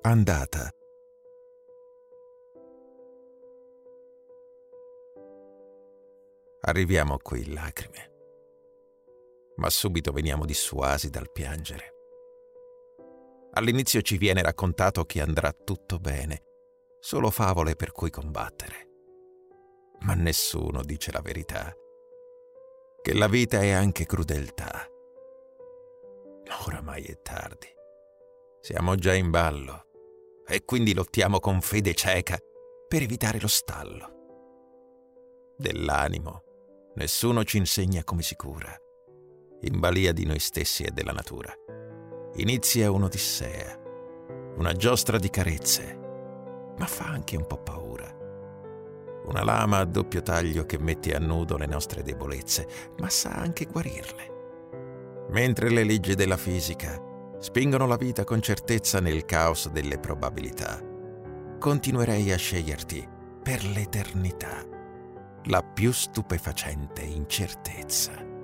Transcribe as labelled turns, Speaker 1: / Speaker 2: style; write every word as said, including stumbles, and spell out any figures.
Speaker 1: andata. Arriviamo qui in lacrime, ma subito veniamo dissuasi dal piangere. All'inizio ci viene raccontato che andrà tutto bene, solo favole per cui combattere. Ma nessuno dice la verità, che la vita è anche crudeltà. Oramai è tardi, siamo già in ballo e quindi lottiamo con fede cieca per evitare lo stallo. Dell'animo nessuno ci insegna come si cura, in balia di noi stessi e della natura. Inizia un'odissea, una giostra di carezze, ma fa anche un po' paura. Una lama a doppio taglio che mette a nudo le nostre debolezze, ma sa anche guarirle. Mentre le leggi della fisica spingono la vita con certezza nel caos delle probabilità, continuerei a sceglierti per l'eternità, la più stupefacente incertezza.